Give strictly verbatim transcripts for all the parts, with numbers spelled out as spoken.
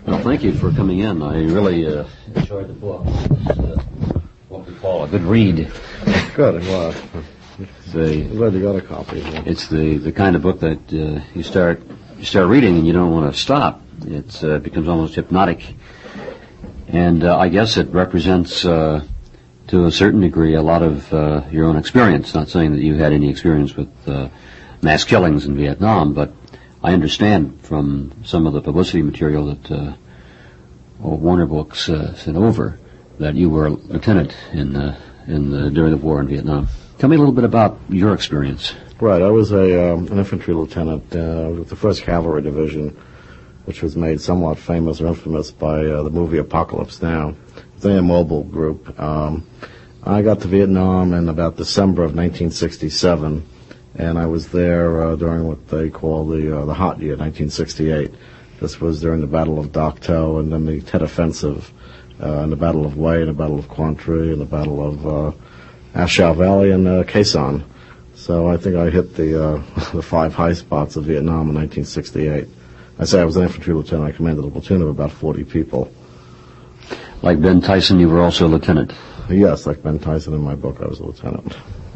Well, thank you for coming in. I really uh, enjoyed the book. It's uh, what we call a good read. Good, it was. The, I'm glad you got a copy. It's the, the kind of book that uh, you start you start reading and you don't want to stop. It uh, becomes almost hypnotic. And uh, I guess it represents, uh, to a certain degree, a lot of uh, your own experience. Not saying that you had any experience with uh, mass killings in Vietnam, but I understand from some of the publicity material that uh, Warner Books uh, sent over that you were a lieutenant in uh, in the, during the war in Vietnam. Tell me a little bit about your experience. Right, I was a um, an infantry lieutenant uh, with the first Cavalry Division, which was made somewhat famous or infamous by uh, the movie Apocalypse Now. It's a mobile group. Um, I got to Vietnam in about December of nineteen sixty-seven. And I was there uh, during what they call the uh, the hot year, nineteen sixty-eight. This was during the Battle of Dak To and then the Tet Offensive, uh, and the Battle of Hue, and the Battle of Quan Tri, and the Battle of uh, A Shau Valley and uh, Khe Sanh. So I think I hit the uh, the five high spots of Vietnam in nineteen sixty-eight. I say I was an infantry lieutenant. I commanded a platoon of about forty people. Like Ben Tyson, you were also a lieutenant. Yes, like Ben Tyson in my book, I was a lieutenant.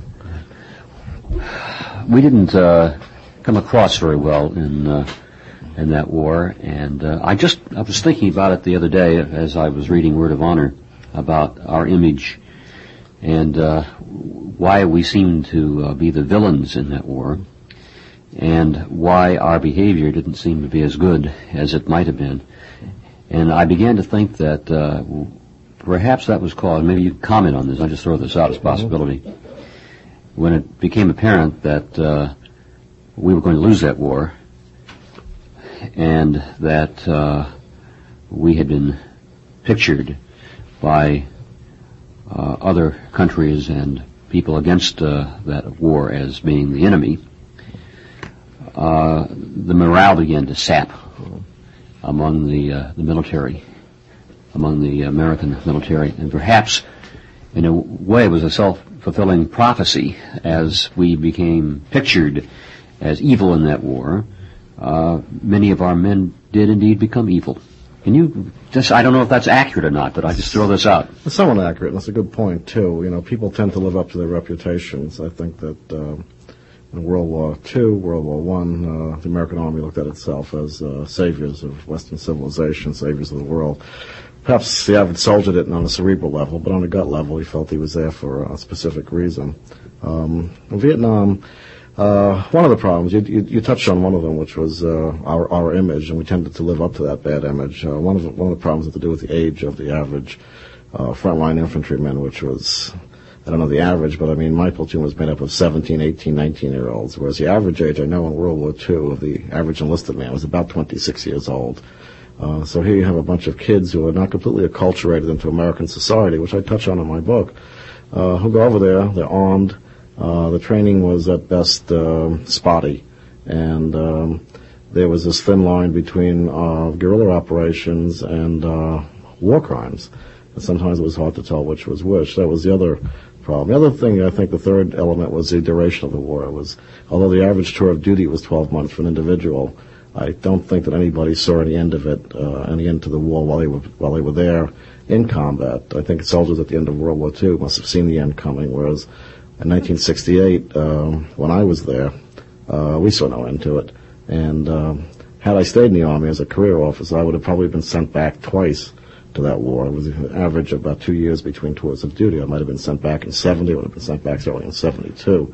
We didn't uh, come across very well in uh, in that war, and uh, I just I was thinking about it the other day as I was reading Word of Honor about our image and uh, why we seem to uh, be the villains in that war, and why our behavior didn't seem to be as good as it might have been. And I began to think that uh, perhaps that was caused. Maybe you can comment on this. I'll just throw this out as a possibility. When it became apparent that uh, we were going to lose that war and that uh, we had been pictured by uh, other countries and people against uh, that war as being the enemy, uh, the morale began to sap among the, uh, the military, among the American military, and perhaps in a way it was a self-fulfilling prophecy. As we became pictured as evil in that war, uh, many of our men did indeed become evil. Can you just, I don't know if that's accurate or not, but I just throw this out. It's somewhat accurate, and that's a good point, too. You know, people tend to live up to their reputations. I think that uh, in World War Two, World War One, uh, the American Army looked at itself as uh, saviors of Western civilization, saviors of the world. Perhaps the average soldier didn't on a cerebral level, but on a gut level, he felt he was there for a specific reason. Um, in Vietnam, uh, one of the problems, you, you, you touched on one of them, which was uh, our, our image, and we tended to live up to that bad image. Uh, one of the, one of the problems had to do with the age of the average uh, frontline infantryman, which was, I don't know the average, but I mean, my platoon was made up of seventeen, eighteen, nineteen-year-olds, whereas the average age, I know in World War Two, of the average enlisted man was about twenty-six years old. Uh, so here you have a bunch of kids who are not completely acculturated into American society, which I touch on in my book, uh, who go over there, they're armed, uh, the training was at best uh, spotty, and um, there was this thin line between uh, guerrilla operations and uh, war crimes. And sometimes it was hard to tell which was which. That was the other problem. The other thing, I think the third element was the duration of the war. It was, although the average tour of duty was twelve months for an individual, I don't think that anybody saw any end of it, uh, any end to the war while they were while they were there in combat. I think soldiers at the end of World War Two must have seen the end coming, whereas in nineteen sixty-eight, um, when I was there, uh, we saw no end to it. And um, had I stayed in the Army as a career officer, I would have probably been sent back twice to that war. It was an average of about two years between tours of duty. I might have been sent back in seventy, I would have been sent back certainly in seventy-two.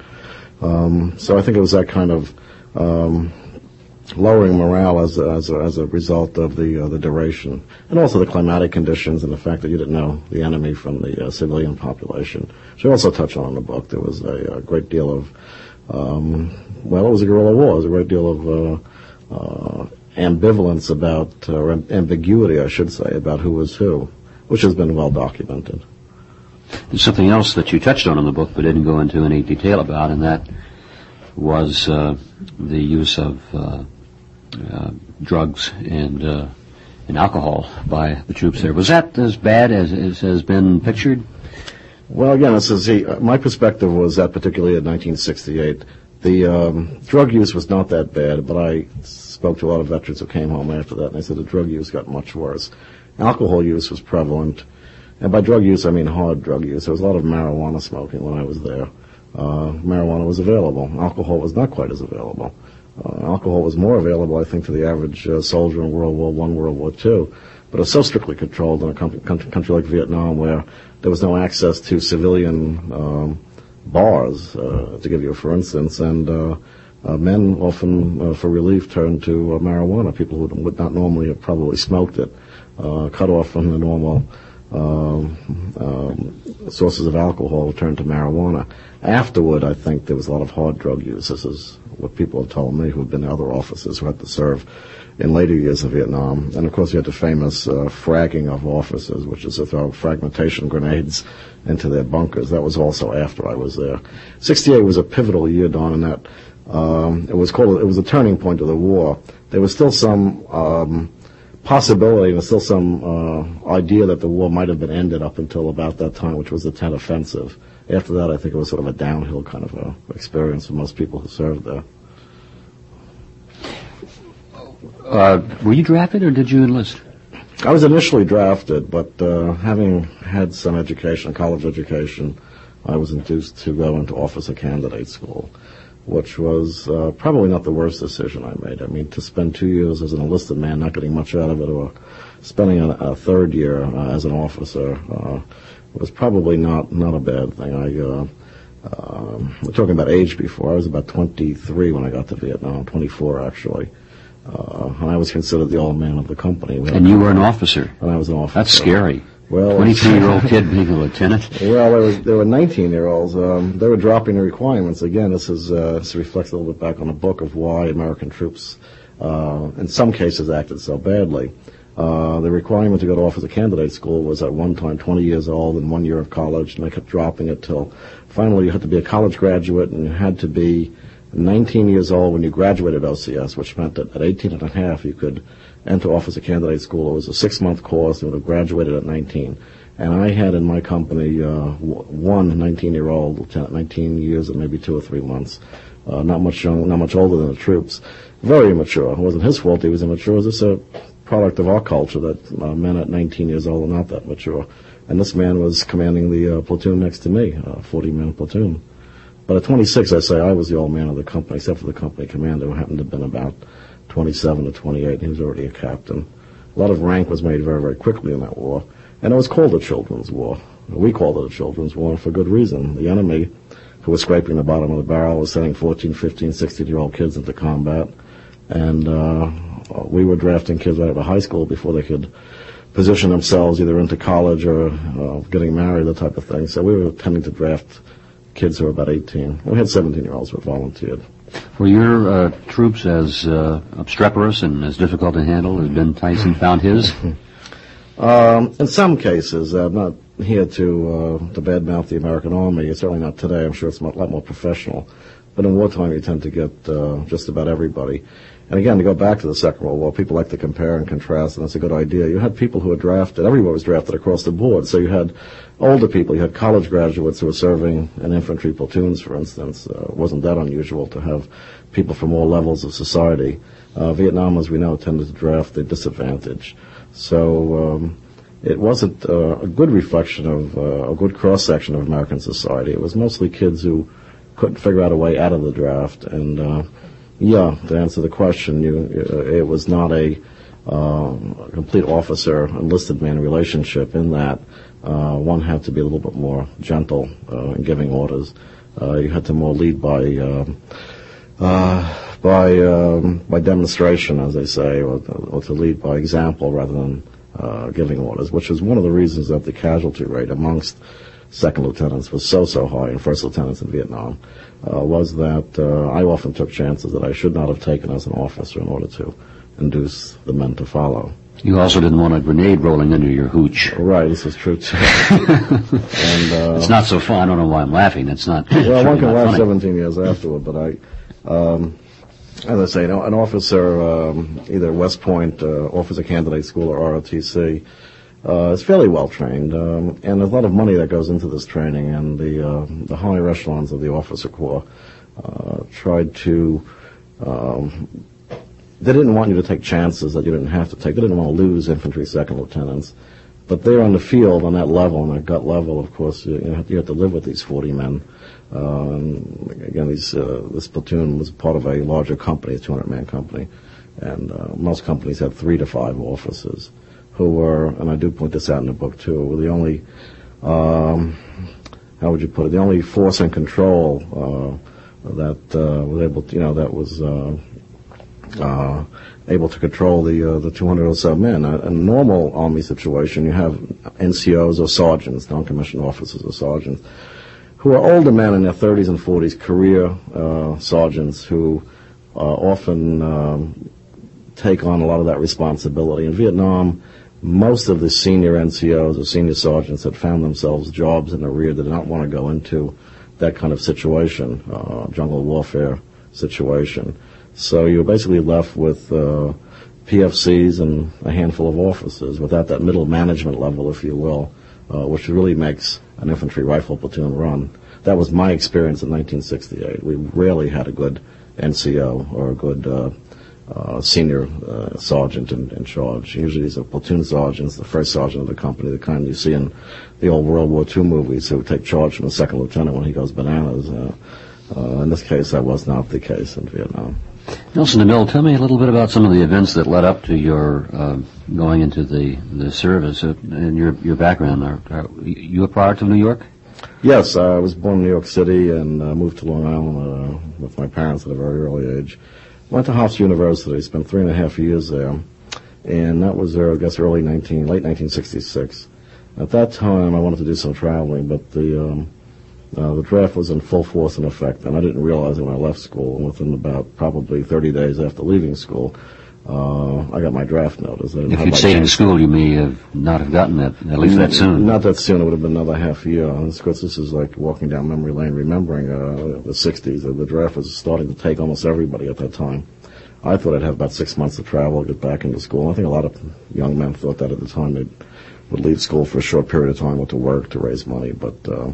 Um, so I think it was that kind of um, lowering morale as a, as a, as a result of the uh, the duration, and also the climatic conditions and the fact that you didn't know the enemy from the uh, civilian population. Which I also touch on in the book. There was a, a great deal of, um, well, it was a guerrilla war. There was a great deal of uh, uh, ambivalence about, uh, or ambiguity, I should say, about who was who, which has been well documented. There's something else that you touched on in the book but didn't go into any detail about, and that was uh, the use of uh, uh, drugs and uh, and alcohol by the troops there. Was that as bad as, as has been pictured? Well, again, this is, see, my perspective was that particularly in nineteen sixty-eight, The um, drug use was not that bad, but I spoke to a lot of veterans who came home after that, and they said the drug use got much worse. Alcohol use was prevalent, and by drug use I mean hard drug use. There was a lot of marijuana smoking when I was there. Uh, marijuana was available. Alcohol was not quite as available. Uh, alcohol was more available, I think, to the average uh, soldier in World War One, World War Two, but it was so strictly controlled in a country, country, country like Vietnam, where there was no access to civilian um, bars, uh, to give you a for instance, and uh, uh, men often, uh, for relief, turned to uh, marijuana. People who would not normally have probably smoked it, uh, cut off from the normal um, um, sources of alcohol, turned to marijuana. Afterward, I think there was a lot of hard drug use. This is what people have told me who have been other officers who had to serve in later years of Vietnam. And, of course, you had the famous uh, fragging of officers, which is to throw fragmentation grenades into their bunkers. That was also after I was there. sixty-eight was a pivotal year, Don, in that um, it was called, it was a turning point of the war. There was still some um, possibility and still some uh, idea that the war might have been ended up until about that time, which was the Tet Offensive. After that, I think it was sort of a downhill kind of a experience for most people who served there. Uh, were you drafted or did you enlist? I was initially drafted, but uh, having had some education, college education, I was induced to go into officer candidate school, which was uh, probably not the worst decision I made. I mean, to spend two years as an enlisted man, not getting much out of it, or spending a, a third year uh, as an officer uh, was probably not, not a bad thing. I, uh, uh, we're talking about age before. I was about twenty-three when I got to Vietnam, twenty-four actually. Uh, and I was considered the old man of the company. And you were an officer? And I was an officer. That's scary. Well, twenty-three-year-old kid being a lieutenant? Well, there were, there were nineteen-year-olds. Um, they were dropping the requirements. Again, this is uh, this reflects a little bit back on the book of why American troops, uh, in some cases, acted so badly. Uh, the requirement to go to officer candidate school was at one time twenty years old and one year of college, and they kept dropping it till finally you had to be a college graduate and you had to be nineteen years old when you graduated O C S, which meant that at eighteen and a half you could enter officer candidate school. It was a six-month course. You would have graduated at nineteen. And I had in my company uh, one nineteen-year-old lieutenant, nineteen years and maybe two or three months, uh, not much young, not much older than the troops. Very immature. It wasn't his fault he was immature. It was just a product of our culture that uh, men at nineteen years old are not that mature. And this man was commanding the uh, platoon next to me, a forty-man platoon. But at twenty-six, I say I was the old man of the company, except for the company commander, who happened to have been about twenty-seven to twenty-eight. He was already a captain. A lot of rank was made very, very quickly in that war. And it was called a children's war. We called it a children's war for good reason. The enemy, who was scraping the bottom of the barrel, was sending fourteen, fifteen, sixteen-year-old kids into combat. And uh, we were drafting kids right out of high school before they could position themselves either into college or uh, getting married, that type of thing. So we were tending to draft kids who were about eighteen. We had seventeen-year-olds who volunteered. Were your uh, troops as uh, obstreperous and as difficult to handle as Ben Tyson found his? um, in some cases. I'm not here to, uh, to badmouth the American Army. It's certainly not today. I'm sure it's a lot more professional. But in wartime, you tend to get uh, just about everybody. And again, to go back to the Second World War, people like to compare and contrast, and that's a good idea. You had people who were drafted. Everyone was drafted across the board. So you had older people. You had college graduates who were serving in infantry platoons, for instance. Uh, it wasn't that unusual to have people from all levels of society. Uh, Vietnam, as we know, tended to draft the disadvantaged. So um, it wasn't uh, a good reflection of uh, a good cross-section of American society. It was mostly kids who couldn't figure out a way out of the draft. And uh, yeah, to answer the question, you, uh, it was not a, uh, a complete officer-enlisted man relationship in that uh, one had to be a little bit more gentle uh, in giving orders. Uh, you had to more lead by um, uh, by um, by demonstration, as they say, or, or to lead by example rather than uh, giving orders, which is one of the reasons that the casualty rate amongst second lieutenants was so, so high, and first lieutenants in Vietnam, uh, was that uh, I often took chances that I should not have taken as an officer in order to induce the men to follow. You also didn't want a grenade rolling under your hooch. Right, this is true, too. and, uh, it's not so fun. I don't know why I'm laughing. It's not Well, one can laugh funny. seventeen years afterward, but I, um, as I say, an officer, um, either West Point, uh, Officer Candidate School, or R O T C, Uh, is fairly well trained, um, and there's a lot of money that goes into this training, and the uh, the higher echelons of the officer corps uh, tried to. Um, they didn't want you to take chances that you didn't have to take. They didn't want to lose infantry second lieutenants. But there on the field, on that level, on that gut level, of course, you, you, have, you have to live with these forty men. Uh, and again, these, uh, this platoon was part of a larger company, a two hundred man company. And uh, most companies had three to five officers who were, and I do point this out in the book too, were the only, um, how would you put it, the only force and control uh, that uh, was able to, you know, that was uh, uh, able to control the uh, the two hundred or so men. In a normal Army situation, you have N C Os or sergeants, non-commissioned officers or sergeants, who are older men in their thirties and forties, career uh, sergeants who uh, often um, take on a lot of that responsibility. In Vietnam, most of the senior N C Os or senior sergeants had found themselves jobs in the rear that did not want to go into that kind of situation, uh, jungle warfare situation. So you're basically left with uh, P F Cs and a handful of officers without that middle management level, if you will, uh, which really makes an infantry rifle platoon run. That was my experience in nineteen sixty-eight. We rarely had a good N C O or a good uh, uh, senior uh, sergeant in, in charge. Usually these are platoon sergeants, the first sergeant of the company, the kind you see in the old World War Two movies who take charge from the second lieutenant when he goes bananas. Uh, uh, in this case, that was not the case in Vietnam. Nelson DeMille, tell me a little bit about some of the events that led up to your uh, going into the, the service uh, and your your background. Are, are you a product of New York? Yes, I was born in New York City and uh, moved to Long Island uh, with my parents at a very early age. Went to Hofstra University, spent three and a half years there, and that was, uh, I guess, early nineteen, late nineteen sixty-six. At that time, I wanted to do some traveling, but the um, uh, the draft was in full force and effect, and I didn't realize it when I left school. And within about probably thirty days after leaving school, uh, I got my draft notice. I didn't If have you'd my stayed in chance. school, you may have not have gotten that, at least that soon. Not that soon. It would have been another half year. And of course, this is like walking down memory lane, remembering uh, the sixties. The draft was starting to take almost everybody at that time. I thought I'd have about six months to travel, get back into school. I think a lot of young men thought that at the time. They would leave school for a short period of time, went to work to raise money. But uh,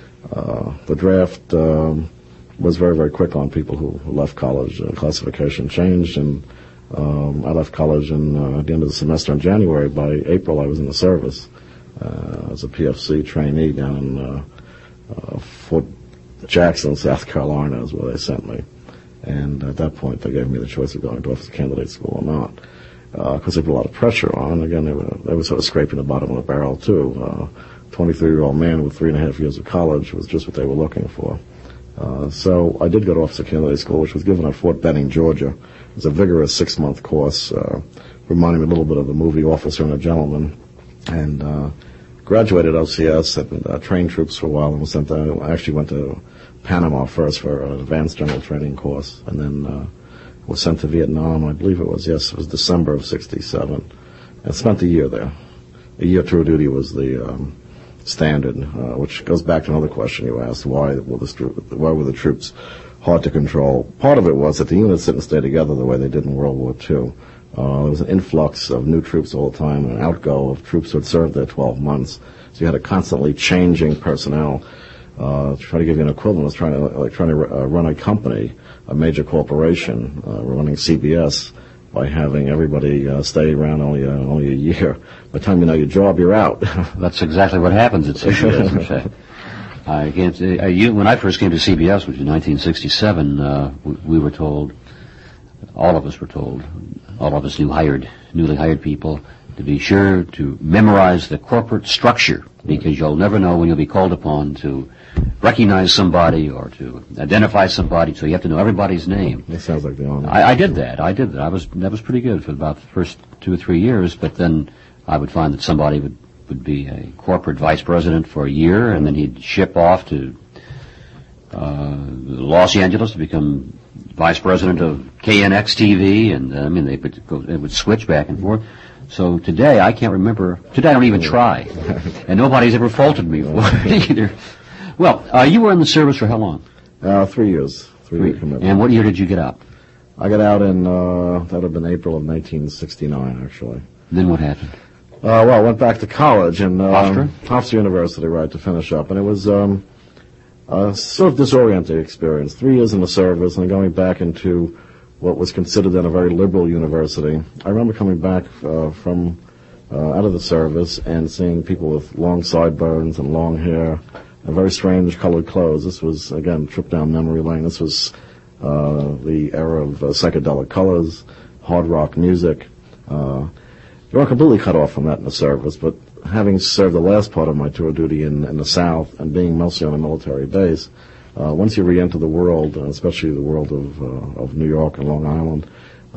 uh, the draft um, was very, very quick on people who, who left college. Uh, classification changed, and um, I left college in, uh, at the end of the semester in January. By April, I was in the service uh, as a P F C trainee down in uh, uh, Fort Jackson, South Carolina, is where they sent me. And at that point, they gave me the choice of going to officer candidate school or not, because uh, they put a lot of pressure on. Again, they were, they were sort of scraping the bottom of the barrel, too. Uh, twenty-three-year-old man with three and a half years of college was just what they were looking for. Uh, so I did go to officer candidate school, which was given at Fort Benning, Georgia. It was a vigorous six-month course, uh, reminding me a little bit of the movie Officer and a Gentleman. And uh, graduated O C S and uh, trained troops for a while and was sent to, I actually went to Panama first for an advanced general training course, and then uh, was sent to Vietnam. I believe it was, yes, it was December of sixty-seven, and spent a year there. A year tour duty was the um, standard, uh, which goes back to another question you asked: why were the why were the troops hard to control? Part of it was that the units didn't stay together the way they did in World War Two. Uh, there was an influx of new troops all the time, and an outgo of troops who had served there twelve months. So you had a constantly changing personnel. Uh, to try to give you an equivalent, was trying to like trying to uh, run a company, a major corporation, uh, running C B S, by having everybody uh, stay around only uh, only a year. By the time you know your job, you're out. That's exactly what happens at C B S. In fact, I can't say, uh, you, when I first came to C B S, which was in nineteen sixty-seven, uh, we, we were told, all of us were told, all of us new hired, newly hired people, to be sure to memorize the corporate structure, because you'll never know when you'll be called upon to recognize somebody or to identify somebody, so you have to know everybody's name. That sounds like the honor. I, I did that. I did that. I was that was pretty good for about the first two or three years, but then I would find that somebody would, would be a corporate vice president for a year, and then he'd ship off to uh, Los Angeles to become vice president of K N X T V, and uh, I mean they would go, they would switch back and forth. So today I can't remember. Today I don't even try, and nobody's ever faulted me for it either. Well, uh, you were in the service for how long? Uh, three years. Three year commitment. And what year did you get out? I got out in, uh, that would have been April of nineteen sixty-nine, actually. Then what happened? Uh, well, I went back to college and, uh, Hofstra? Hofstra University, right, to finish up. And it was, um, uh, sort of disorienting experience. Three years in the service and going back into what was considered then a very liberal university. I remember coming back uh, from uh, out of the service and seeing people with long sideburns and long hair and very strange colored clothes. This was, again, trip down memory lane. This was uh, the era of uh, psychedelic colors, hard rock music. Uh, you weren't completely cut off from that in the service, but having served the last part of my tour duty in, in the South and being mostly on a military base, uh, once you re-enter the world, and especially the world of, uh, of New York and Long Island,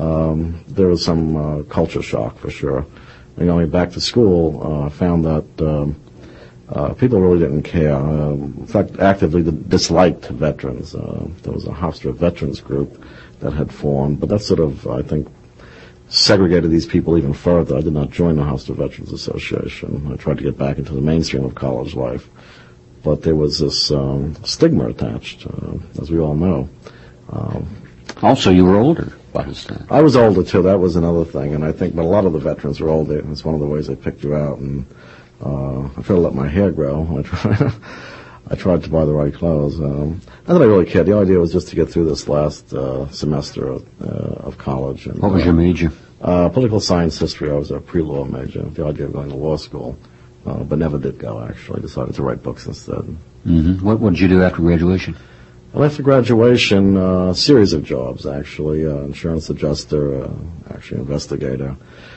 um, there was some uh, culture shock for sure. And going back to school, I uh, found that um, uh, people really didn't care. Um, in fact, actively disliked veterans. Uh, there was a Hofstra veterans group that had formed, but that sort of, I think, segregated these people even further. I did not join the Hofstra Veterans Association. I tried to get back into the mainstream of college life, but there was this um, stigma attached, uh, as we all know. Um, also, you were older by this time. I was older too. That was another thing, and I think, but a lot of the veterans were older. It's one of the ways they picked you out. And uh, I tried to let my hair grow. I tried, I tried to buy the right clothes. Um, not that I really cared. The idea was just to get through this last uh, semester of, uh, of college. And, what was uh, your major? Uh, political science history. I was a pre-law major. The idea of going to law school, uh, but never did go. Actually, decided to write books instead. Mm-hmm. What, what did you do after graduation? Well, after graduation, uh, a series of jobs, actually. Uh, insurance adjuster, uh, actually investigator.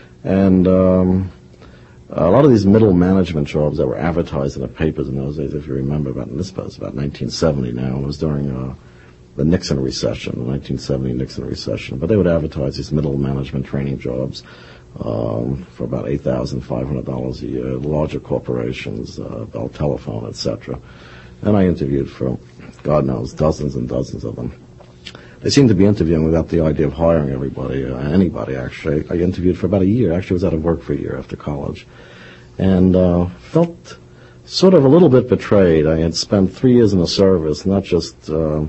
And um, a lot of these middle management jobs that were advertised in the papers in those days, if you remember, about, and this was about nineteen seventy now, it was during uh, the Nixon recession, the nineteen seventy Nixon recession. But they would advertise these middle management training jobs um, for about eight thousand five hundred dollars a year, larger corporations, uh, Bell Telephone, et cetera. And I interviewed for, God knows, dozens and dozens of them. They seemed to be interviewing without the idea of hiring everybody, uh, anybody, actually. I interviewed for about a year. Actually, was out of work for a year after college. And uh, felt sort of a little bit betrayed. I had spent three years in the service, not just uh,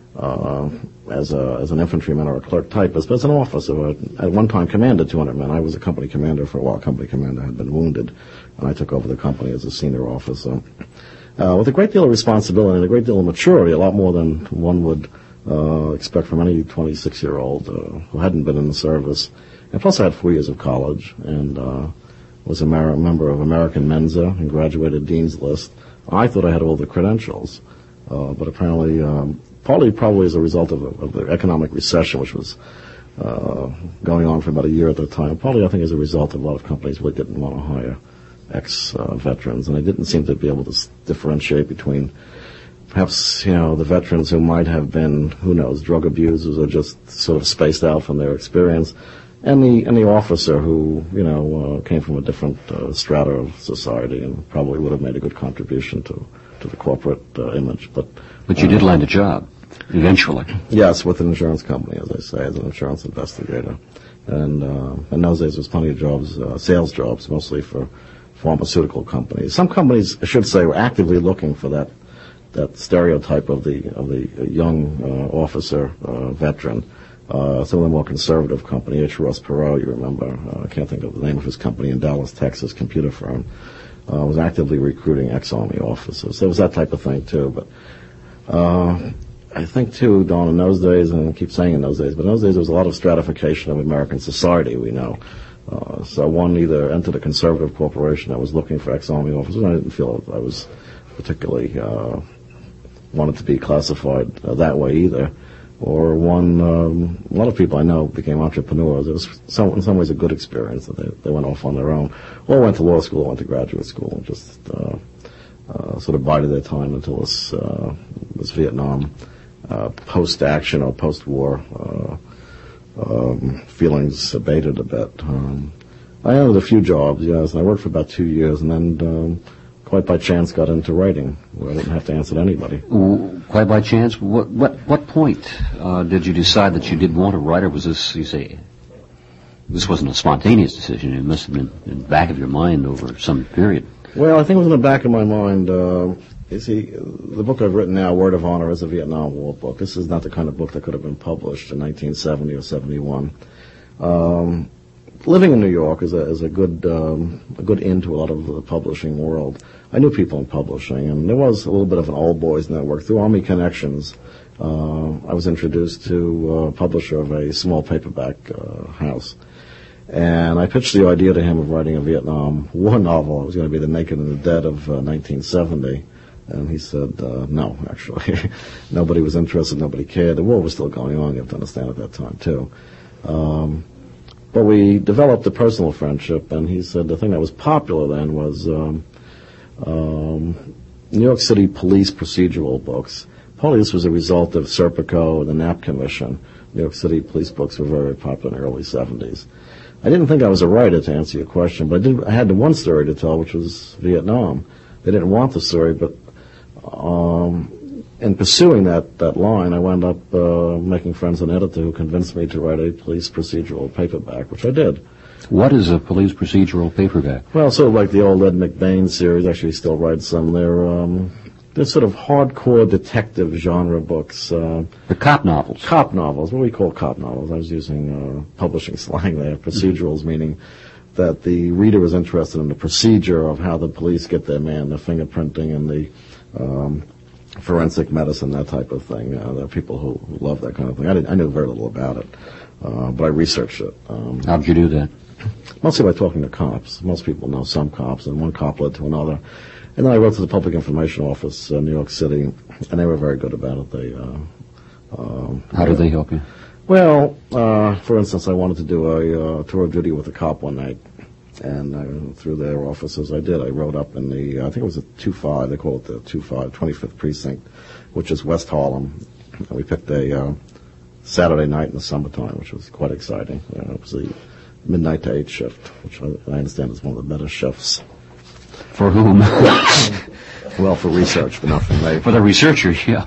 uh, as a as an infantryman or a clerk typist, but as an officer. At one time, commanded two hundred men. I was a company commander for a while. Company commander had been wounded, and I took over the company as a senior officer. Uh, with a great deal of responsibility and a great deal of maturity, a lot more than one would uh, expect from any twenty-six-year-old uh, who hadn't been in the service. And plus I had four years of college and uh, was a mar- member of American Mensa and graduated Dean's List. I thought I had all the credentials, uh, but apparently, um, partly probably as a result of, of the economic recession, which was uh, going on for about a year at the time, partly I think as a result of a lot of companies really didn't want to hire ex-veterans, uh, and they didn't seem to be able to s- differentiate between perhaps, you know, the veterans who might have been, who knows, drug abusers or just sort of spaced out from their experience, and the and the officer who, you know, uh, came from a different uh, strata of society and probably would have made a good contribution to, to the corporate uh, image. But But you uh, did land a job, eventually. Yes, with an insurance company, as I say, as an insurance investigator. And uh, in those days, there was plenty of jobs, uh, sales jobs, mostly for pharmaceutical companies. Some companies, I should say, were actively looking for that that stereotype of the of the young uh, officer uh, veteran. Uh, some of the more conservative company, H. Ross Perot, you remember, uh, I can't think of the name of his company in Dallas, Texas, computer firm, uh, was actively recruiting ex-Army officers. There was that type of thing too. But uh, I think too, Don, in those days, and I keep saying in those days, but in those days there was a lot of stratification of American society, we know. Uh, so one either entered a conservative corporation that was looking for ex-Army officers. I didn't feel I was particularly uh, wanted to be classified uh, that way either. Or one, um, a lot of people I know became entrepreneurs. It was some, in some ways a good experience that they, they went off on their own. Or went to law school, went to graduate school, and just uh, uh, sort of bided their time until this, uh, this Vietnam uh, post-action or post-war uh, Um, feelings abated a bit. Um, I had a few jobs, yes, and I worked for about two years, and then um, quite by chance got into writing, where I didn't have to answer to anybody. Ooh, quite by chance? What what what point uh, did you decide that you did want to write, or was this, you say, this wasn't a spontaneous decision? It must have been in the back of your mind over some period. Well, I think it was in the back of my mind. Uh, You see, the book I've written now, Word of Honor, is a Vietnam War book. This is not the kind of book that could have been published in nineteen seventy or seventy-one. Um, living in New York is a is a good um, a good into a lot of the publishing world. I knew people in publishing, and there was a little bit of an old boys network through Army connections. Uh, I was introduced to a publisher of a small paperback uh, house, and I pitched the idea to him of writing a Vietnam War novel. It was going to be The Naked and the Dead of uh, nineteen seventy. And he said, uh, no, actually. Nobody was interested, nobody cared. The war was still going on, you have to understand, at that time, too. Um, but we developed a personal friendship, and he said the thing that was popular then was um, um, New York City police procedural books. Partly this was a result of Serpico and the Knapp Commission. New York City police books were very popular in the early seventies. I didn't think I was a writer, to answer your question, but I, did, I had the one story to tell, which was Vietnam. They didn't want the story, but Um, in pursuing that, that line, I wound up uh, making friends with an editor who convinced me to write a police procedural paperback, which I did. What is a police procedural paperback? Well, sort of like the old Ed McBain series. Actually, he still writes some. They're um, they're sort of hardcore detective genre books. Uh, the cop novels. Cop novels. What we call cop novels. I was using uh, publishing slang there. Procedurals, mm-hmm. meaning that the reader is interested in the procedure of how the police get their man, the fingerprinting and the Um, forensic medicine, that type of thing. Uh, there are people who love that kind of thing. I, didn't, I knew very little about it, uh, but I researched it. Um, How'd you do that? Mostly by talking to cops. Most people know some cops, and one cop led to another. And then I wrote to the Public Information Office in New York City, and they were very good about it. They, uh, um, How did they help you? Well, uh, for instance, I wanted to do a uh, tour of duty with a cop one night. And uh, through their offices, I did. I wrote up in the, I think it was the two five, they call it the two five, twenty-fifth Precinct, which is West Harlem. And we picked a uh, Saturday night in the summertime, which was quite exciting. Uh, it was the midnight to eight shift, which I, I understand is one of the better shifts. For whom? Well, for research, but not for me. For the researchers, yeah.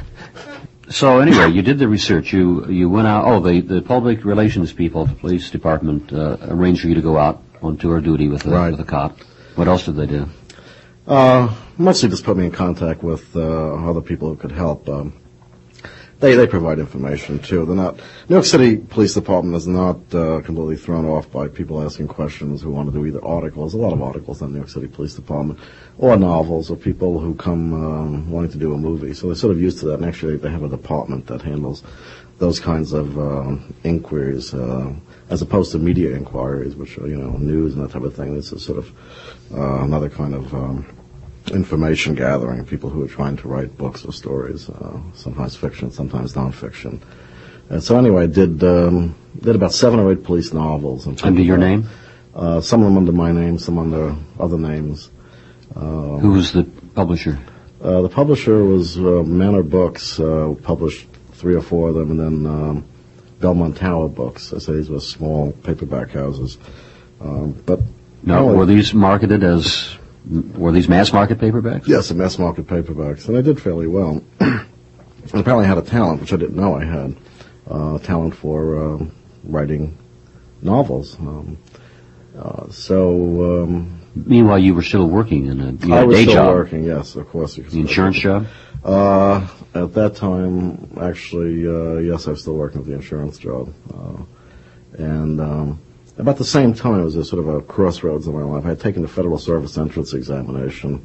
So anyway, you did the research. You you went out. Oh, the, the public relations people, the police department, uh, arranged for you to go out on tour duty with a, right. with a cop. What else did they do? Uh, mostly just put me in contact with uh, other people who could help. Um, they they provide information too. They're not New York City Police Department is not uh, completely thrown off by people asking questions who want to do either articles. A lot of articles on the New York City Police Department, or novels, or people who come um, wanting to do a movie. So they're sort of used to that. And actually, they have a department that handles those kinds of uh, inquiries. Uh, as opposed to media inquiries, which are, you know, news and that type of thing. This is sort of uh, another kind of um, information gathering, people who are trying to write books or stories, uh, sometimes fiction, sometimes nonfiction. And so anyway, I did, um, did about seven or eight police novels. And under your name? Uh, some of them under my name, some under other names. Um, Who was the publisher? Uh, the publisher was uh, Manor Books, uh, published three or four of them, and then um, Belmont Tower Books. I say these were small paperback houses. Um, but now, only, were these marketed as, were these mass market paperbacks? Yes, the mass market paperbacks. And I did fairly well. And apparently I had a talent, which I didn't know I had, uh, talent for uh, writing novels. Um, uh, so... Um, Meanwhile, you were still working in a, you had I was a day still job. working, yes, of course. The insurance job? Uh, at that time, actually, uh, yes, I was still working at the insurance job. Uh, and um, about the same time, it was a sort of a crossroads in my life. I had taken the Federal Service Entrance Examination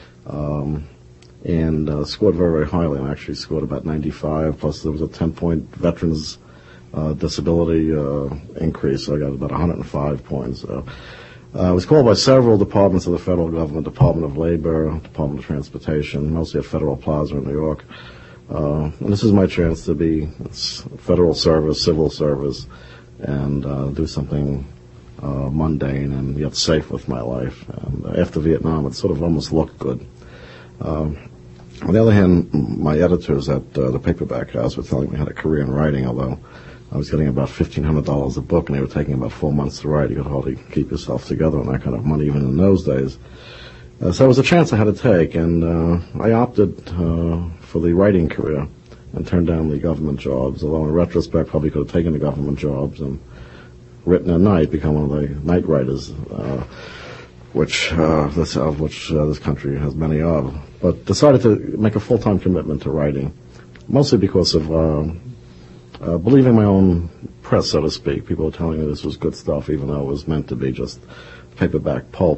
um, and uh, scored very, very highly. I actually scored about ninety-five, plus there was a ten-point veterans uh, disability uh, increase. So I got about one hundred five points. Uh, Uh, I was called by several departments of the federal government, Department of Labor, Department of Transportation, mostly at Federal Plaza in New York. Uh, and this is my chance to be federal service, civil service, and uh, do something uh, mundane and yet safe with my life. And uh, after Vietnam, it sort of almost looked good. Um, on the other hand, my editors at uh, the paperback house were telling me I had a career in writing, although I was getting about fifteen hundred dollars a book, and they were taking about four months to write. You could hardly keep yourself together on that kind of money, even in those days. Uh, so it was a chance I had to take, and uh, I opted uh, for the writing career and turned down the government jobs, although in retrospect probably could have taken the government jobs and written at night, become one of the night writers, uh, which uh, this, of which uh, this country has many of, but decided to make a full-time commitment to writing, mostly because of... Uh, uh, believing my own press, so to speak. People were telling me this was good stuff, even though it was meant to be just paperback pulp.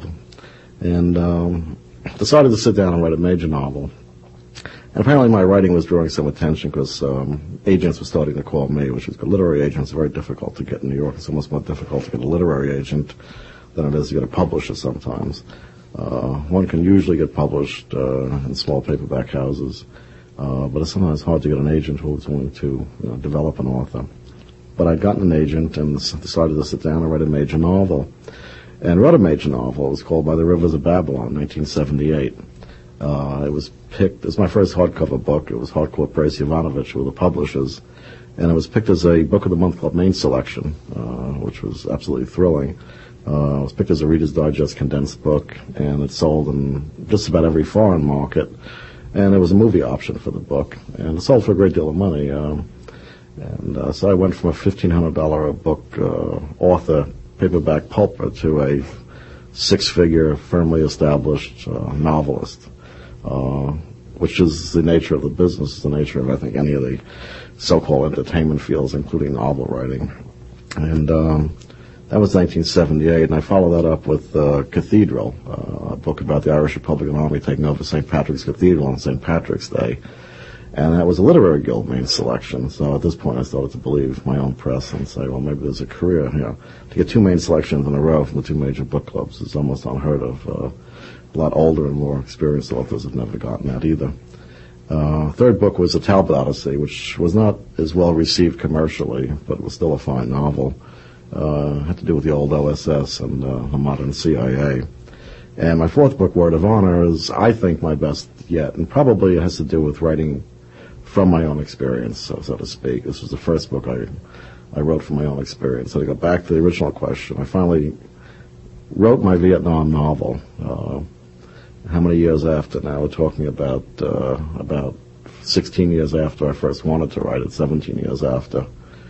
And um, decided to sit down and write a major novel. And apparently my writing was drawing some attention because um, agents were starting to call me, which is good. Literary agents are very difficult to get in New York. It's almost more difficult to get a literary agent than it is to get a publisher sometimes. Uh, one can usually get published uh, in small paperback houses, uh, but it's sometimes hard to get an agent who is willing to you know, develop an author. But I'd gotten an agent and decided to sit down and write a major novel. And wrote a major novel. It was called By the Rivers of Babylon, nineteen seventy-eight. Uh, it was picked, it was my first hardcover book. It was Hardcore Press Yovanovitch, who were the publishers. And it was picked as a Book of the Month Club main selection, uh, which was absolutely thrilling. Uh, it was picked as a Reader's Digest condensed book, and it sold in just about every foreign market. And there was a movie option for the book, and it sold for a great deal of money. Um, and uh, so I went from a fifteen hundred dollars a book uh, author paperback pulper to a six-figure, firmly established uh, novelist, uh, which is the nature of the business, the nature of, I think, any of the so-called entertainment fields, including novel writing. And um, that was nineteen seventy-eight, and I followed that up with uh, Cathedral, uh, a book about the Irish Republican Army taking over Saint Patrick's Cathedral on Saint Patrick's Day. And that was a Literary Guild main selection. So at this point, I started to believe my own press and say, well, maybe there's a career here. To get two main selections in a row from the two major book clubs is almost unheard of. Uh, a lot older and more experienced authors have never gotten that either. Uh, third book was The Talbot Odyssey, which was not as well received commercially, but it was still a fine novel. Uh, it had to do with the old O S S and uh, the modern C I A. And my fourth book, Word of Honor, is, I think, my best yet, and probably it has to do with writing from my own experience, so, so to speak. This was the first book I I wrote from my own experience. So to go back to the original question, I finally wrote my Vietnam novel. Uh, how many years after now? We're talking about uh, about sixteen years after I first wanted to write it, seventeen years after.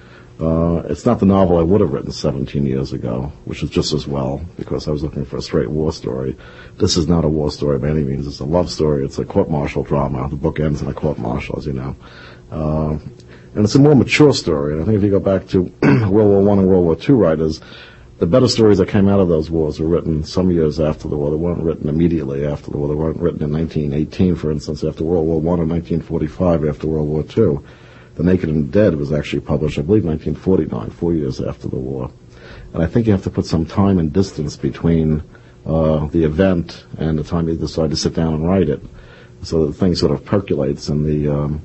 Uh, it's not the novel I would have written seventeen years ago, which is just as well, because I was looking for a straight war story. This is not a war story by any means. It's a love story. It's a court-martial drama. The book ends in a court-martial, as you know. Uh, and it's a more mature story. And I think if you go back to World War One and World War Two writers, the better stories that came out of those wars were written some years after the war. They weren't written immediately after the war. They weren't written in nineteen eighteen, for instance, after World War One, or nineteen forty-five after World War Two. The Naked and Dead was actually published, I believe, nineteen forty-nine, four years after the war. And I think you have to put some time and distance between uh, the event and the time you decide to sit down and write it, so that things sort of percolates, and the um,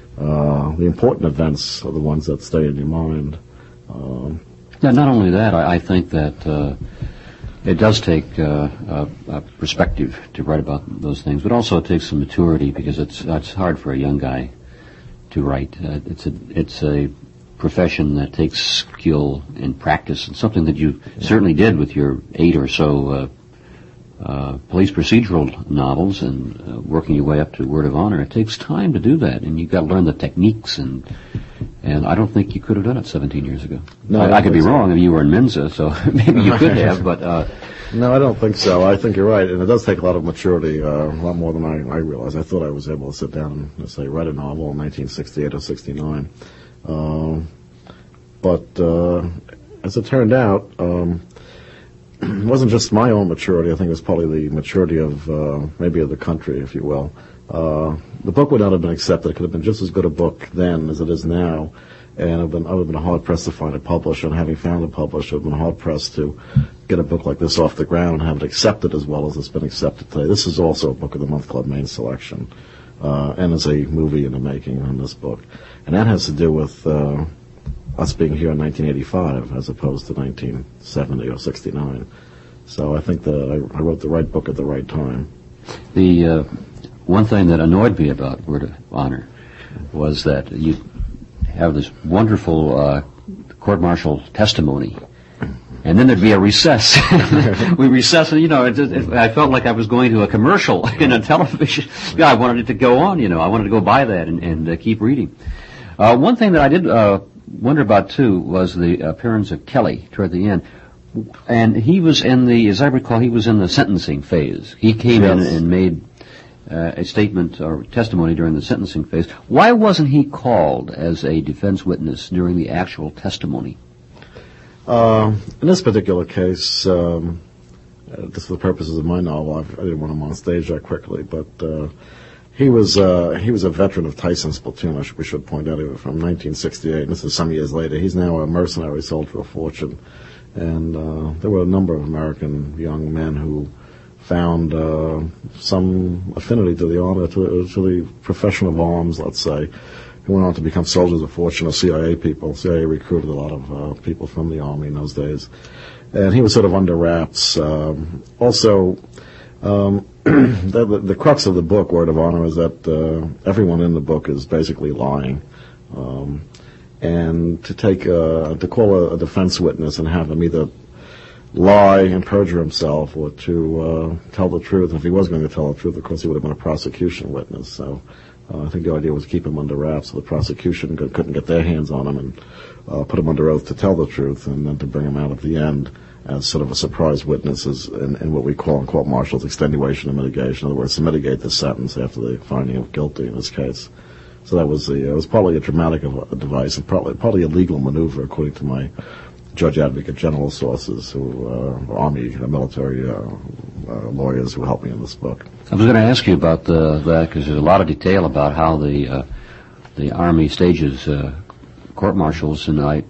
uh, the important events are the ones that stay in your mind. Um, yeah, not only that, I, I think that uh, it does take uh, a, a perspective to write about those things, but also it takes some maturity, because it's it's hard for a young guy to write. Uh, it's a it's a profession that takes skill and practice, and something that you yeah. certainly did with your eight or so uh, uh, police procedural novels, and uh, working your way up to Word of Honor. It takes time to do that, and you've got to learn the techniques, and and I don't think you could have done it seventeen years ago. No, I, I, I could be so. wrong. I mean, you were in Mensa, so maybe you could have, but. Uh, No, I don't think so. I think you're right, and it does take a lot of maturity, uh, a lot more than I, I realized. I thought I was able to sit down and, say, write a novel in nineteen sixty-eight or sixty-nine. Um, but uh, as it turned out, um, it wasn't just my own maturity. I think it was probably the maturity of uh, maybe of the country, if you will. Uh, the book would not have been accepted. It could have been just as good a book then as it is now. And I've been, I would have been hard-pressed to find a publisher, and having found a publisher, I've been hard-pressed to get a book like this off the ground and have it accepted as well as it's been accepted today. This is also a Book of the Month Club main selection, uh, and is a movie in the making on this book. And that has to do with uh, us being here in nineteen eighty-five as opposed to nineteen seventy or sixty-nine. So I think that I, I wrote the right book at the right time. The uh, one thing that annoyed me about Word of Honor was that you have this wonderful uh, court-martial testimony, and then there'd be a recess. We recess, and you know, it, it, I felt like I was going to a commercial in a television. Yeah, I wanted it to go on. You know, I wanted to go by that and, and uh, keep reading. Uh, one thing that I did uh, wonder about too was the appearance of Kelly toward the end, and he was in the, as I recall, he was in the sentencing phase. He came yes. in and made uh, a statement or testimony during the sentencing phase. Why wasn't he called as a defense witness during the actual testimony? Uh, in this particular case, um, uh, just for the purposes of my novel, I've, I didn't want him on stage that quickly, but uh, he was uh, he was a veteran of Tyson's platoon. I should, we should point out he was from nineteen sixty-eight. And this is some years later. He's now a mercenary sold for a fortune, and uh, there were a number of American young men who found uh, some affinity to the army, to, to the profession of arms, let's say, who went on to become soldiers of fortune or C I A people. C I A recruited a lot of uh, people from the army in those days. And he was sort of under wraps. Um, also, um, the, the, the crux of the book, Word of Honor, is that uh, everyone in the book is basically lying. Um, and to take uh, to call a, a defense witness and have him either lie and perjure himself or to uh, tell the truth. If he was going to tell the truth, of course, he would have been a prosecution witness. So uh, I think the idea was to keep him under wraps so the prosecution could, couldn't get their hands on him and uh, put him under oath to tell the truth, and then to bring him out at the end as sort of a surprise witness as in, in what we call in court-martials extenuation and mitigation. In other words, to mitigate the sentence after the finding of guilty in this case. So that was the, it was partly a dramatic device and partly, partly a legal maneuver, according to my Judge Advocate General sources, who uh, Army, uh, military uh, uh, lawyers who helped me in this book. I was going to ask you about the, that because there's a lot of detail about how the uh, the Army stages uh, court-martials, and I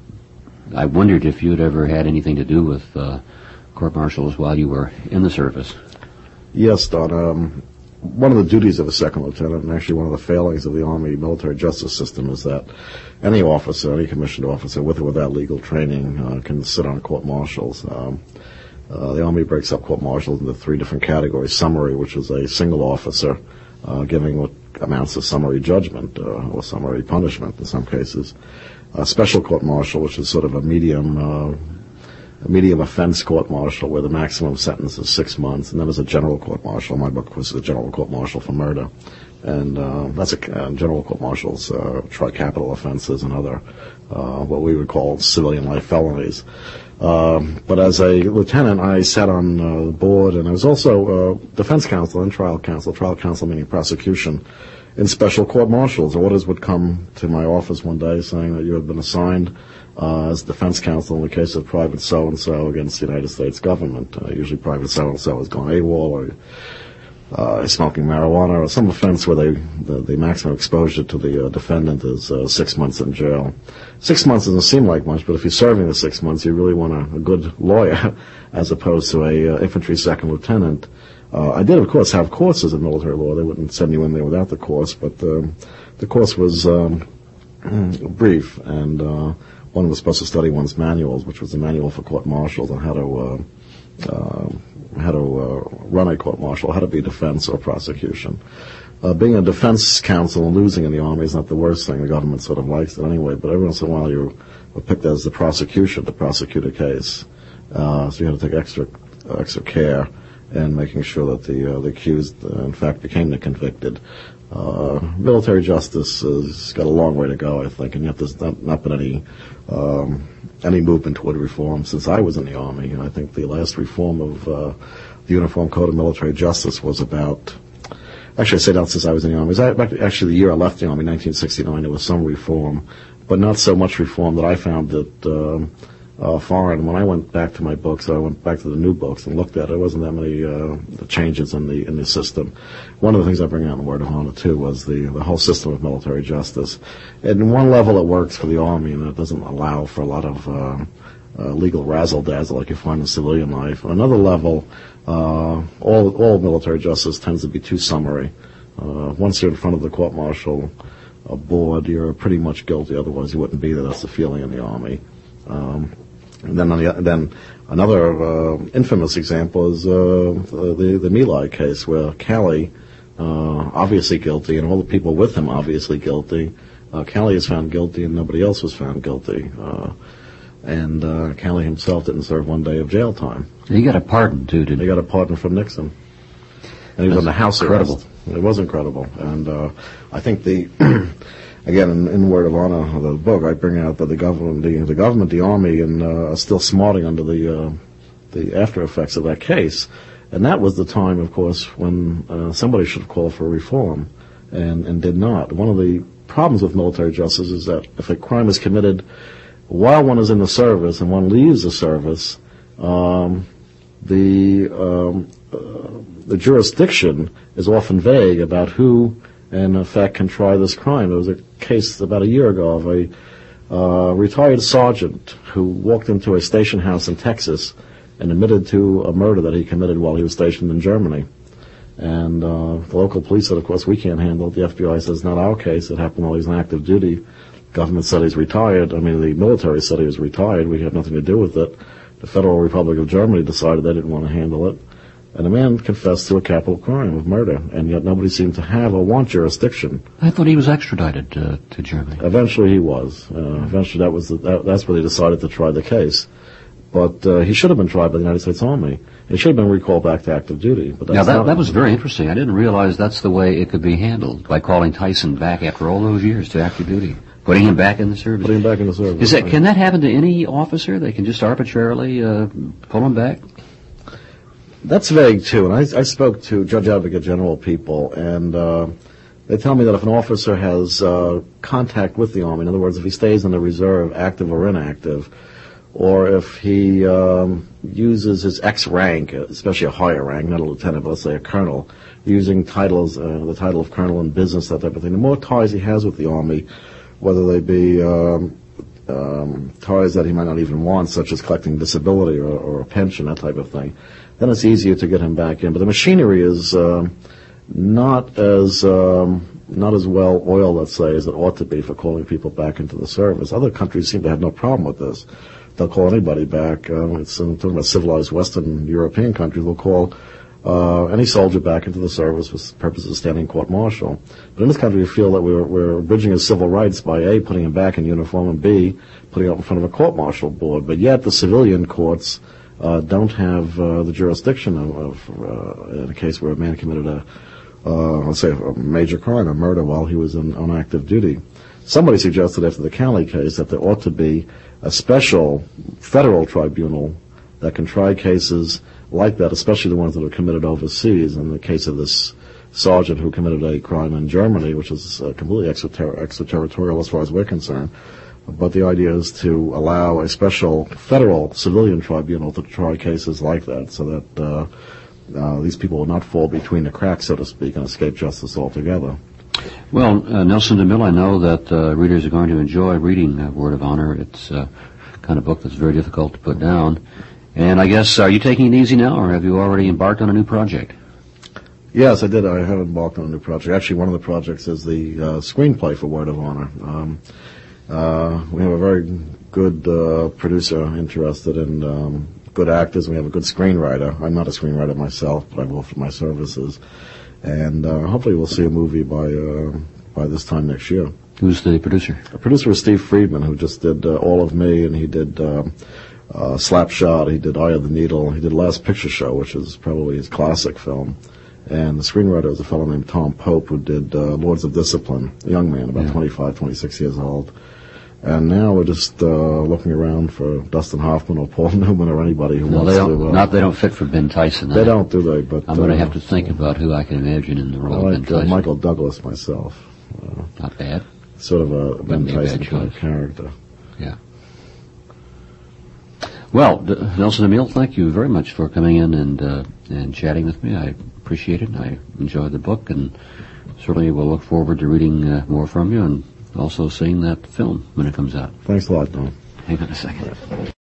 I wondered if you had ever had anything to do with uh, court-martials while you were in the service. Yes, Don. Um, one of the duties of a second lieutenant, and actually one of the failings of the Army military justice system, is that any officer, any commissioned officer, with or without legal training, uh, can sit on court-martials. Um, uh, the Army breaks up court-martials into three different categories. Summary, which is a single officer uh, giving what amounts to summary judgment uh, or summary punishment in some cases. A special court-martial, which is sort of a medium uh, a medium offense court-martial where the maximum sentence is six months, and then there's a general court-martial. My book was a general court-martial for murder, and uh, that's a uh, general court-martials uh, try capital offenses and other uh, what we would call civilian life felonies. Um, but as a lieutenant, I sat on uh, the board, and I was also uh, defense counsel and trial counsel. Trial counsel meaning prosecution in special court-martials. Orders would come to my office one day saying that you had been assigned uh, as defense counsel in the case of private so-and-so against the United States government. Uh, usually private so-and-so has gone AWOL or uh, smoking marijuana or some offense where they, the, the maximum exposure to the uh, defendant is uh, six months in jail. Six months doesn't seem like much, but if you're serving the six months, you really want a, a good lawyer as opposed to a uh, infantry second lieutenant. Uh, I did, of course, have courses in military law. They wouldn't send you in there without the course, but um, the course was um, brief, and uh, one was supposed to study one's manuals, which was a manual for court-martials on how to uh, uh, how to uh, run a court-martial, how to be defense or prosecution. Uh, being a defense counsel and losing in the Army is not the worst thing. The government sort of likes it anyway, but every once in a while you were picked as the prosecution to prosecute a case, uh, so you had to take extra uh, extra care and making sure that the uh, the accused, uh, in fact, became the convicted. Uh, military justice has got a long way to go, I think, and yet there's not, not been any um, any movement toward reform since I was in the Army. And I think the last reform of uh, the Uniform Code of Military Justice was about, actually I say that since I was in the Army. It was actually the year I left the Army, nineteen sixty-nine, there was some reform, but not so much reform that I found that um, Uh, foreign. When I went back to my books, I went back to the new books and looked at it. There wasn't that many uh, changes in the in the system. One of the things I bring out in the Word of Honor too was the the whole system of military justice. And in one level, it works for the Army, and it doesn't allow for a lot of uh, uh, legal razzle dazzle like you find in civilian life. On another level, uh, all all military justice tends to be too summary. Uh, once you're in front of the court-martial uh, board, you're pretty much guilty. Otherwise, you wouldn't be there. That's the feeling in the Army. Um, And then, on the, then another uh, infamous example is uh, the the My Lai case, where Calley, uh, obviously guilty, and all the people with him obviously guilty. Uh, Calley is found guilty, and nobody else was found guilty. Uh, and uh, Calley himself didn't serve one day of jail time. He got a pardon too, didn't he? He got a pardon from Nixon, and he was on the house arrest. It was incredible, and uh, I think the. Again, in, in Word of Honor of the book, I bring out that the government, the, the government, the Army, and uh, are still smarting under the uh, the after effects of that case. And that was the time, of course, when uh, somebody should have called for reform and, and did not. One of the problems with military justice is that if a crime is committed while one is in the service and one leaves the service, um, the um, uh, the jurisdiction is often vague about who, in effect, can try this crime. There was a case about a year ago of a uh, retired sergeant who walked into a station house in Texas and admitted to a murder that he committed while he was stationed in Germany. And uh, the local police said, of course, we can't handle it. The F B I says, not our case. It happened while he was on active duty. Government said he's retired. I mean, the military said he was retired. We have nothing to do with it. The Federal Republic of Germany decided they didn't want to handle it. And the man confessed to a capital crime of murder, and yet nobody seemed to have or want jurisdiction. I thought he was extradited uh, to Germany. Eventually he was. Uh, eventually that was the, that, that's where they decided to try the case. But uh, he should have been tried by the United States Army. He should have been recalled back to active duty. But that's now, that, not that was very interesting. I didn't realize that's the way it could be handled, by calling Tyson back after all those years to active duty, putting him back in the service. Putting him back in the service. Is that, can that happen to any officer? They can just arbitrarily uh, pull him back? That's vague, too. And I, I spoke to Judge Advocate General people, and uh, they tell me that if an officer has uh, contact with the Army, in other words, if he stays in the reserve, active or inactive, or if he um, uses his X rank, especially a higher rank, not a lieutenant, but let's say a colonel, using titles, uh, the title of colonel in business, that type of thing, the more ties he has with the Army, whether they be um, um, ties that he might not even want, such as collecting disability or, or a pension, that type of thing, then it's easier to get him back in. But the machinery is uh, not as um, not as well oiled, let's say, as it ought to be for calling people back into the service. Other countries seem to have no problem with this. They'll call anybody back. Uh, it's, I'm talking about civilized Western European countries. They'll call uh, any soldier back into the service for purposes of standing court-martial. But in this country, we feel that we're, we're abridging his civil rights by A, putting him back in uniform, and B, putting him up in front of a court-martial board. But yet the civilian courts uh, don't have uh, the jurisdiction of, of uh, in a case where a man committed a, uh, let's say, a major crime, a murder, while he was in, on active duty. Somebody suggested after the Cali case that there ought to be a special federal tribunal that can try cases like that, especially the ones that are committed overseas. In the case of this sergeant who committed a crime in Germany, which is uh, completely extrater- extraterritorial as far as we're concerned. But the idea is to allow a special federal civilian tribunal to try cases like that, so that uh, uh, these people will not fall between the cracks, so to speak, and escape justice altogether. Well, uh, Nelson DeMille, I know that uh, readers are going to enjoy reading uh, Word of Honor. It's a uh, kind of book that's very difficult to put down. And I guess, are you taking it easy now, or have you already embarked on a new project? Yes, I did. I have embarked on a new project. Actually, one of the projects is the uh, screenplay for Word of Honor. Um, uh, we have a very good uh, producer interested in um, good actors. We have a good screenwriter. I'm not a screenwriter myself, but I've offered my services. And uh, hopefully we'll see a movie by uh, by this time next year. Who's the producer? The producer is Steve Friedman, who just did uh, All of Me, and he did um, uh, Slapshot, he did Eye of the Needle, he did Last Picture Show, which is probably his classic film. And the screenwriter is a fellow named Tom Pope, who did uh, Lords of Discipline, a young man, about yeah. twenty-five, twenty-six years old. And now we're just uh, looking around for Dustin Hoffman or Paul Newman or anybody who no, wants they don't, to. Uh, not they don't fit for Ben Tyson. They I, don't, do they? But I'm going to uh, have to think about who I can imagine in the role I like, of Ben Tyson. Uh, Michael Douglas myself. Uh, not bad. Sort of a Ben Tyson kind of character. Yeah. Well, D- Nelson DeMille, thank you very much for coming in and uh, and chatting with me. I appreciate it. I enjoyed the book, and certainly will look forward to reading uh, more from you and also seeing that film when it comes out. Thanks a lot, Don. Hang on a second.